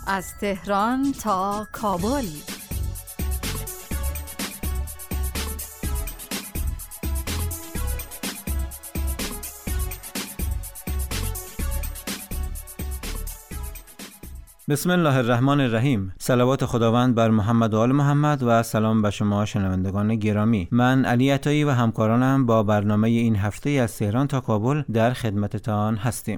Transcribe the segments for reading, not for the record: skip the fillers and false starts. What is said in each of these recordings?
از تهران تا کابل. بسم الله الرحمن الرحیم. صلوات خداوند بر محمد و آل محمد و سلام به شما شنوندگان گرامی. من علی عطایی و همکارانم با برنامه این هفته از تهران تا کابل در خدمتتان هستیم.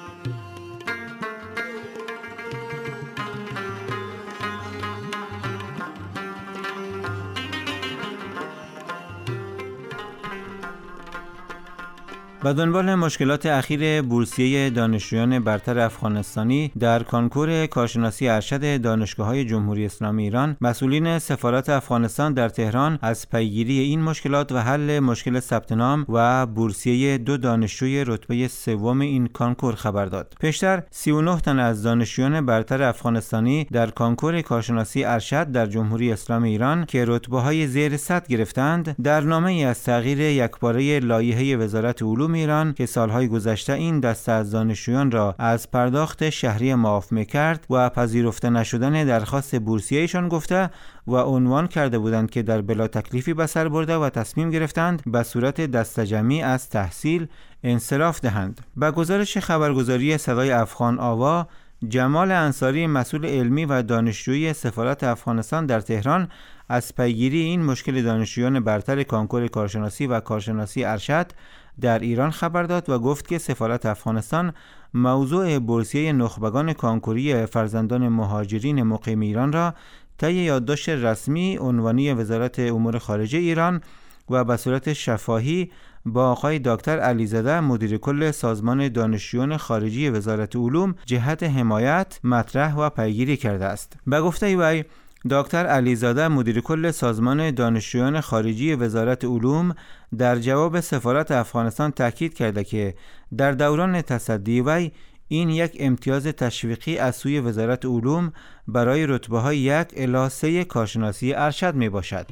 به دنبال مشکلات اخیر بورسیه دانشجویان برتر افغانستانی در کنکور کارشناسی ارشد دانشگاه‌های جمهوری اسلامی ایران، مسئولین سفارت افغانستان در تهران از پیگیری این مشکلات و حل مشکل ثبت نام و بورسیه 2 دانشجوی رتبه سوم این کنکور خبر داد. پیشتر 39 تن از دانشجویان برتر افغانستانی در کنکور کارشناسی ارشد در جمهوری اسلامی ایران که رتبه‌های زیر 100 گرفتند، در نامه‌ای از تغییر یکباره لایحه وزارت علوم ایران که سالهای گذشته این دسته از دانشجویان را از پرداخت شهریه معاف می‌کرد و پذیرفته نشدن درخواست بورسیه‌شان گفته و عنوان کرده بودند که در بلا تکلیفی به سر برده و تصمیم گرفتند به صورت دسته‌جمعی از تحصیل انصراف دهند. به گزارش خبرگزاری صدای افغان آوا، جمال انصاری، مسئول علمی و دانشجویی سفارت افغانستان در تهران، از پیگیری این مشکل دانشجویان برتر کنکور کارشناسی و کارشناسی ارشد در ایران خبر داد و گفت که سفارت افغانستان موضوع بورسیه نخبگان کنکوری فرزندان مهاجرین مقیم ایران را طی یادداشت رسمی عنوانی وزارت امور خارجه ایران و به صورت شفاهی با آقای دکتر علیزاده مدیر کل سازمان دانشجویان خارجی وزارت علوم جهت حمایت مطرح و پیگیری کرده است. به گفته وی، دکتر علیزاده مدیر کل سازمان دانشجویان خارجی وزارت علوم در جواب سفارت افغانستان تاکید کرده که در دوران تصدی وی این یک امتیاز تشویقی از سوی وزارت علوم برای رتبه‌های 1 الی 3 کارشناسی ارشد می باشد.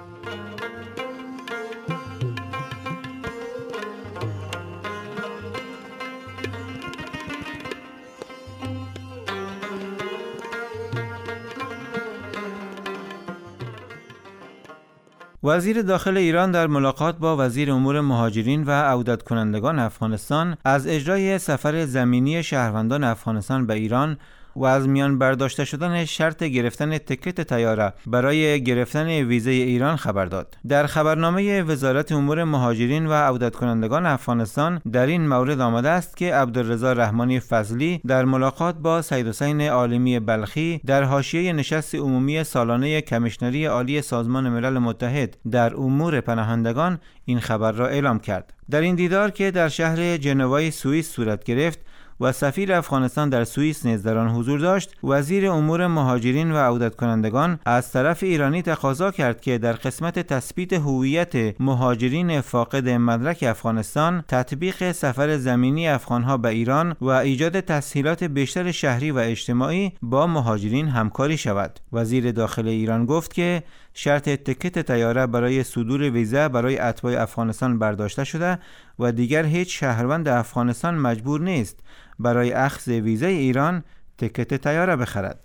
وزیر داخل ایران در ملاقات با وزیر امور مهاجرین و عودت کنندگان افغانستان از اجرای سفر زمینی شهروندان افغانستان به ایران و از میان برداشته شدن شرط گرفتن تکت طیاره برای گرفتن ویزه ایران خبر داد. در خبرنامه وزارت امور مهاجرین و عودت کنندگان افغانستان در این مورد آمده است که عبدالرضا رحمانی فضلی در ملاقات با سید حسین عالمی بلخی در حاشیه نشست عمومی سالانه کمیشنری عالی سازمان ملل متحد در امور پناهندگان این خبر را اعلام کرد. در این دیدار که در شهر ژنوای سوئیس صورت گرفت و سفیر افغانستان در سوئیس نیز در آن حضور داشت، وزیر امور مهاجرین و عودت کنندگان از طرف ایرانی تقاضا کرد که در قسمت تثبیت هویت مهاجرین فاقد مدرک افغانستان، تطبیق سفر زمینی افغانها به ایران و ایجاد تسهیلات بیشتر شهری و اجتماعی با مهاجرین همکاری شود. وزیر داخل ایران گفت که شرط تکت طیاره برای صدور ویزه برای اتباع افغانستان برداشته شده و دیگر هیچ شهروند افغانستان مجبور نیست برای اخذ ویزه ایران تکت طیاره بخرد.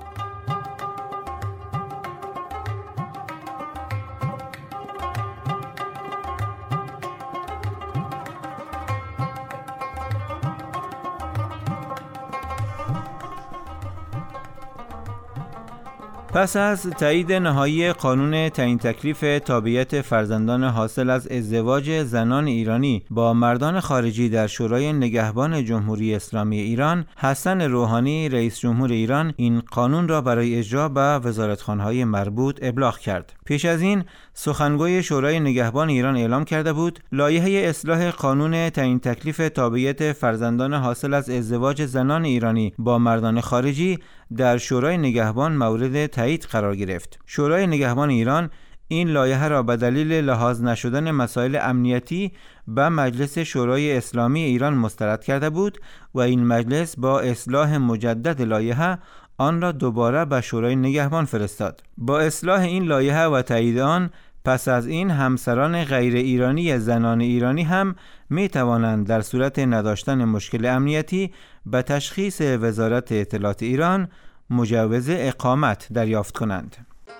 پس از تایید نهایی قانون تعیین تکلیف تابعیت فرزندان حاصل از ازدواج زنان ایرانی با مردان خارجی در شورای نگهبان جمهوری اسلامی ایران، حسن روحانی رئیس جمهور ایران این قانون را برای اجرا به وزارتخانه‌های مربوط ابلاغ کرد. پیش از این سخنگوی شورای نگهبان ایران اعلام کرده بود لایحه اصلاح قانون تعیین تکلیف تابعیت فرزندان حاصل از ازدواج زنان ایرانی با مردان خارجی در شورای نگهبان مورد تایید قرار گرفت. شورای نگهبان ایران این لایحه را به دلیل لحاظ نشدن مسائل امنیتی به مجلس شورای اسلامی ایران مسترد کرده بود و این مجلس با اصلاح مجدد لایحه آن را دوباره به شورای نگهبان فرستاد. با اصلاح این لایحه و تایید آن، پس از این همسران غیر ایرانی زنان ایرانی هم می توانند در صورت نداشتن مشکل امنیتی به تشخیص وزارت اطلاعات ایران مجوز اقامت دریافت کنند.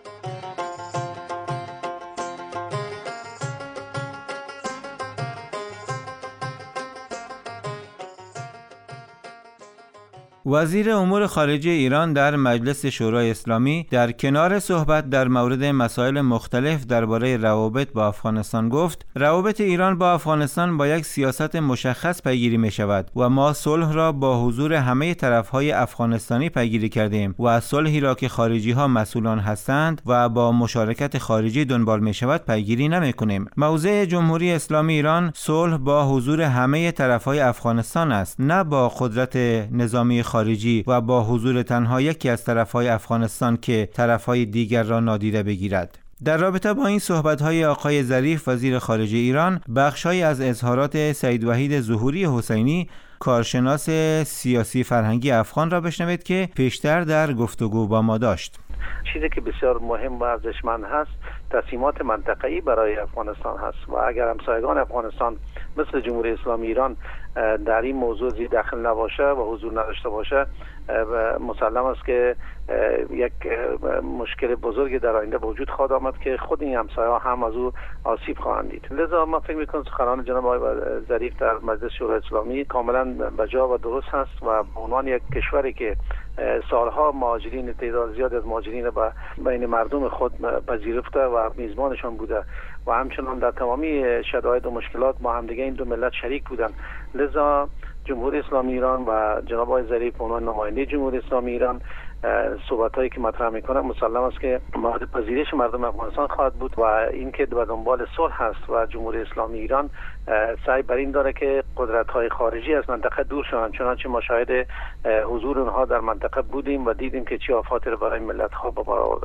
وزیر امور خارجه ایران در مجلس شورای اسلامی در کنار صحبت در مورد مسائل مختلف درباره روابط با افغانستان گفت: روابط ایران با افغانستان با یک سیاست مشخص پیگیری می شود و ما صلح را با حضور همه طرفهای افغانستانی پیگیری کردیم و از صلحی را که خارجی ها مسئولان هستند و با مشارکت خارجی دنبال می شود پیگیری نمی کنیم. موضع جمهوری اسلامی ایران صلح با حضور همه طرفهای افغانستان است، نه با قدرت نظامی خارجی و با حضور تنها یکی از طرفهای افغانستان که طرفهای دیگر را نادیده بگیرد. در رابطه با این صحبت‌های آقای ظریف وزیر خارجه ایران، بخش‌هایی از اظهارات سید وحید ظهوری حسینی کارشناس سیاسی فرهنگی افغان را بشنوید که پیشتر در گفتگو با ما داشت. چیزی که بسیار مهم و ارزشمند هست تصمیمات منطقه‌ای برای افغانستان هست و اگر همسایگان افغانستان مثل جمهوری اسلامی ایران در این موضوع زیر دخل نباشه و حضور نداشته باشه، مسلم است که یک مشکل بزرگی در آینده وجود خواهد آمد که خود این همسایه‌ها هم از او آسیب خواهند دید. لذا ما فکر می‌کنم سخنان جناب آقای ظریف در مجلس شورای اسلامی کاملا بجا و درست هست و به عنوان یک کشوری که سالها مهاجرین تعداد زیاد از مهاجرین به بین مردم خود پذیرفته و میزبانشان بوده و همچنان در تمامی شرایط و مشکلات ما هم دیگه این دو ملت شریک بودن. لذا جمهوری اسلامی ایران و جناب آقای ظریف به عنوان نماینده جمهوری اسلامی ایران صحبتایی که مطرح میکنه مسلم است که مورد پذیرش مردم افغانستان خواهد بود و اینکه به دنبال صلح هست و جمهوری اسلامی ایران سعی بر این داره که قدرت‌های خارجی از منطقه دور شوند، چنانچه ما شاهد حضور اونها در منطقه بودیم و دیدیم که چه آفاتی را برای ملت ها به بار آورده.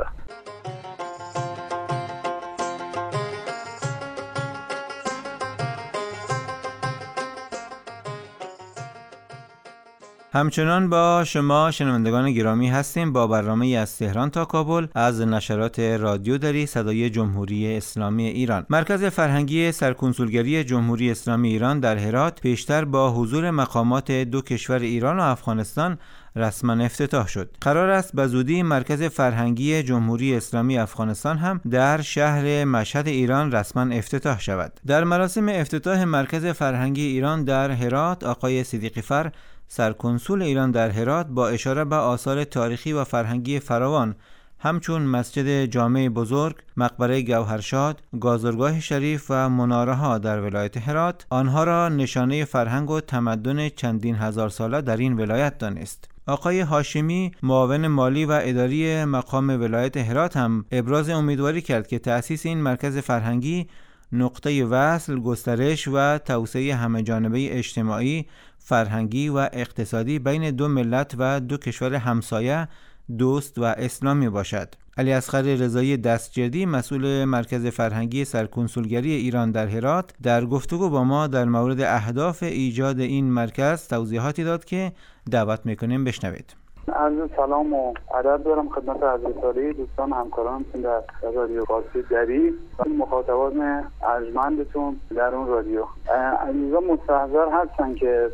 همچنان با شما شنوندگان گرامی هستیم با برنامه از تهران تا کابل از نشرات رادیو دری صدای جمهوری اسلامی ایران. مرکز فرهنگی سرکنسولگری جمهوری اسلامی ایران در هرات پیشتر با حضور مقامات دو کشور ایران و افغانستان رسما افتتاح شد. قرار است به زودی مرکز فرهنگی جمهوری اسلامی افغانستان هم در شهر مشهد ایران رسما افتتاح شود. در مراسم افتتاح مرکز فرهنگی ایران در هرات، آقای صدیقی فر سرکنسول ایران در هرات با اشاره به آثار تاریخی و فرهنگی فراوان همچون مسجد جامع بزرگ، مقبره گوهرشاد، گازرگاه شریف و مناره ها در ولایت هرات آنها را نشانه فرهنگ و تمدن چندین هزار ساله در این ولایت دانست. آقای هاشمی معاون مالی و اداری مقام ولایت هرات هم ابراز امیدواری کرد که تأسیس این مرکز فرهنگی نقطه وصل، گسترش و توسعه همه‌جانبه اجتماعی، فرهنگی و اقتصادی بین دو ملت و دو کشور همسایه، دوست و اسلامی باشد. علی اصغر رضایی دستجردی مسئول مرکز فرهنگی سرکنسولگری ایران در هرات در گفتگو با ما در مورد اهداف ایجاد این مرکز توضیحاتی داد که دعوت میکنیم بشنوید. عرض سلام و ادب دارم خدمت عزیزتاری دوستان همکاران در رادیو قاصد دری و مخاطبان ارجمندتون در اون رادیو. عزیزان مستحضر هستن که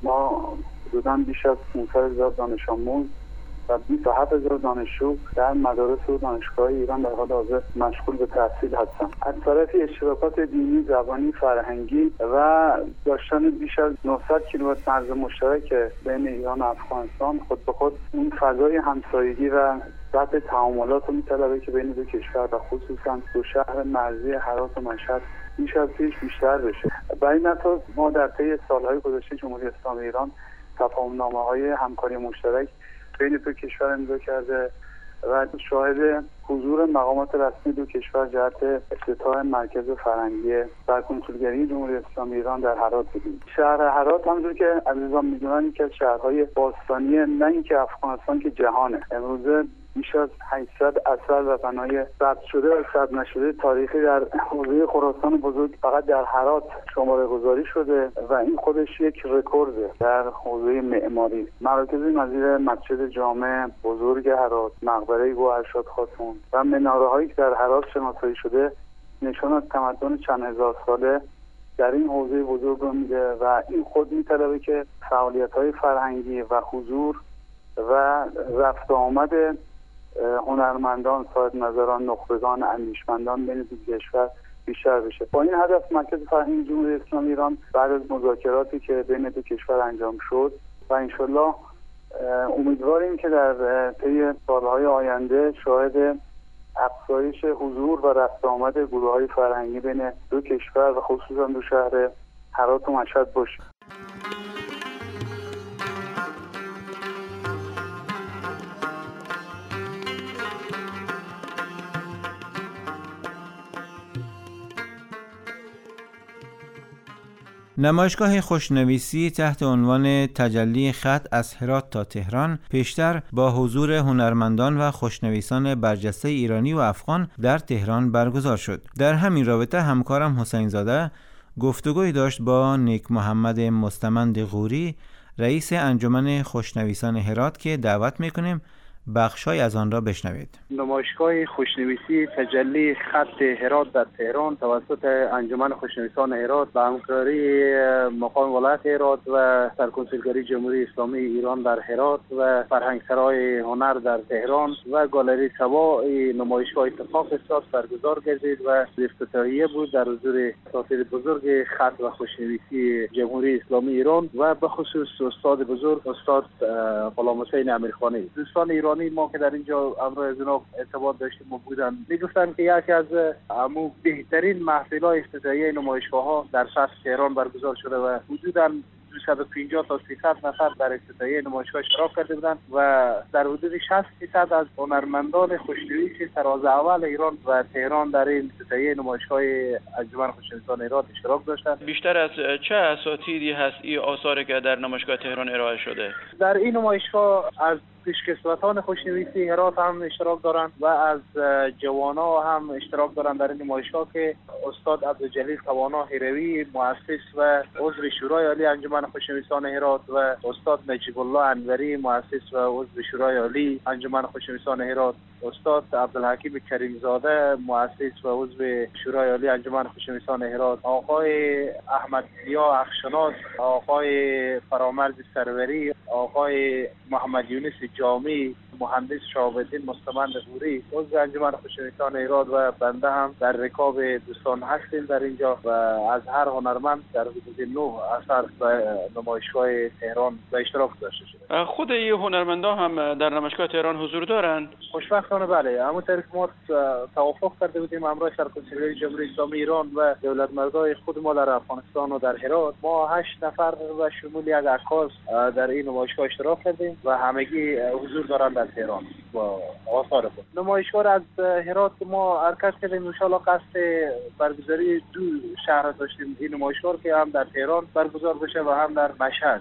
ما حدوداً بیش از 500,000 دانش آموز و 27,000 دانشجو در مدارس و دانشگاه ایران در حال حاضر مشغول به تحصیل هستند. از طرف اشتراکات دینی، زبانی، فرهنگی و داشتن بیش از 900 کیلومتر مرز مشترک بین ایران و افغانستان خود به خود این فضای همسایگی و سطح تعاملات رو می‌طلبه که بین دو کشور و خصوصا دو شهر مرزی هرات و مشهد بیش از پیش بیشتر بشه. برای این اساس ما در طی سال‌های گذشته جمهوری اسلامی ایران تفاهم‌نامه‌های همکاری مشترک بین دو کشور امضا کرده و شاهد حضور مقامات رسمی دو کشور جهت افتتاح مرکز فرهنگی سرکنسولگری جمهوری اسلامی ایران در هرات بودیم. شهر هرات همونطور که عزیزان میدونن یکی از شهرهای باستانی نه اینکه افغانستان که جهانه. امروزه بیش از 800 اثر و بنای ثبت شده و ثبت نشده تاریخی در حوزه خراسان بزرگ فقط در هرات شماره گذاری شده و این خودش یک رکورده در حوزه معماری. مراکز نظیر مسجد جامع بزرگ هرات، مقبره گوهرشاد خاتون و مناره‌هایی که در هرات شناسایی شده نشان از تمدن چند هزار ساله در این حوزه بزرگ رو میده و این خود میطلبه که فعالیت‌های فرهنگی و حضور و رفت آمد هنرمندان، صاحب‌نظران، نخبگان، اندیشمندان بین دو کشور بیشتر بشه. با این هدف مرکز فرهنگی جمهوری اسلامی ایران بعد از مذاکراتی که بین دو کشور انجام شد و انشالله امیدواریم که در طی سالهای آینده شاهد افزایش حضور و رفت آمد گروه‌های فرهنگی بین دو کشور و خصوصا دو شهر هرات و مشهد باشیم. نمایشگاه خوشنویسی تحت عنوان تجلی خط از هرات تا تهران پیشتر با حضور هنرمندان و خوشنویسان برجسته ایرانی و افغان در تهران برگزار شد. در همین رابطه همکارم حسین زاده گفتگوی داشت با نیک محمد مستمند غوری، رئیس انجمن خوشنویسان هرات که دعوت میکنیم بخشای از آن را بشنوید. نمایشگاه خوشنویسی تجلی خط هرات در تهران توسط انجمن خوشنویسان هرات با همکاری مقام ولایت هرات و سرکنسولگری جمهوری اسلامی ایران در هرات و فرهنگسرای هنر در تهران و گالری سبا نمایشگاه اتفاق افتاد برگزار گردید و افتتاحیه بود در حضور اساتید بزرگ خط و خوشنویسی جمهوری اسلامی ایران و به خصوص استاد بزرگ استاد غلام حسین امیرخانی. دوستان ایرانی ما که در اینجا امروز از اونا ارتباط داشتیم و بودن میگفتن که یکی از بهترین محفل‌های افتتاحیه نمایشگاه‌ها در سطح تهران برگزار شده و حدوداً 250 تا 300 نفر در افتتاحیه نمایشگاه اشتراک کرده بودند و در حدود 60% از هنرمندان خوشنویس طراز اول ایران و تهران در این افتتاحیه نمایشگاه انجمن خوشنویسان هرات اشتراک داشتند. بیشتر از چه اساتیدی هست این آثاری که در نمایشگاه تهران ارائه شده؟ در این نمایشگاه از پیشکسوتان خوشنویسی هرات هم اشتراک دارند و از جوانا هم اشتراک دارند در این نمایشگاه که استاد عبدالجلیل توانا هروی مؤسس و عضو شورای عالی انجمن خوشنویسان هرات و استاد نجیب الله انوری مؤسس و عضو شورای عالی انجمن خوشنویسان هرات، استاد عبدالحکیم کریمزاده مؤسس و عضو شورای عالی انجمن خوشنویسان هرات، آقای احمد ضیا اخشناس، آقای فرامرز سروری، آقای محمد یونس جامی، مهندس شهاب‌الدین مستمند غوری، عضو انجمن خوشنویسان هرات و بنده هم در رکاب دوستان هستیم در اینجا و از هر هنرمند در حدود 9 اثر و نمایشگاه تهران به اشتراک داشته شده. خود این هنرمندان هم در نمایشگاه تهران حضور دارند؟ خوشبختانه بله. همونطور که ما توافق کرده بودیم همراه سرکنسولگری جمهوری اسلامی ایران و دولتمردای خود ما در افغانستان و در هرات، ما 8 نفر و شمول یک عکاس در این نمایشگاه اشتراک کردیم و همگی حضور دارند در تهران با آثار خود. نمایشگاه از هرات ما حرکت کردیم ان شاء الله قصد برگزاری 2 شهر داشتیم این نمایشگاه که هم در تهران برگزار بشه و هم در مشهد.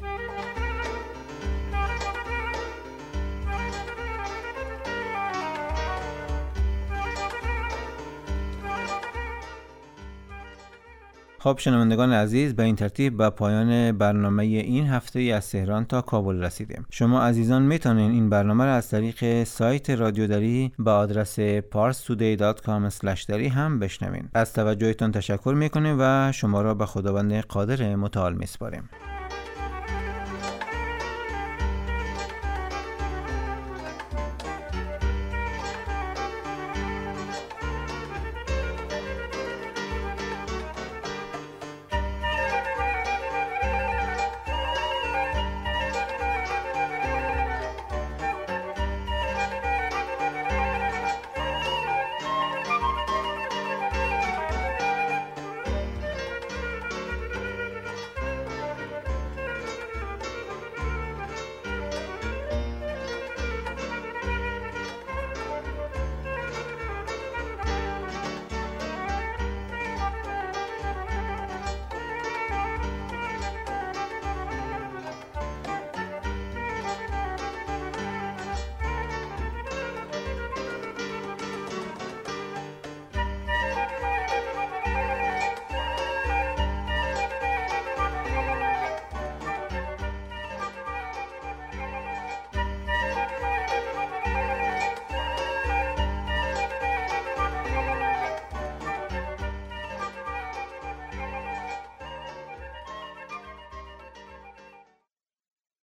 خب شنوندگان عزیز، به این ترتیب به پایان برنامه این هفته از تهران تا کابل رسیدیم. شما عزیزان میتونین این برنامه را از طریق سایت رادیو دری به آدرس parstoday.com/dari هم بشنوین. از توجهتون تشکر میکنیم و شما را به خداوند قادر متعال میسپاریم.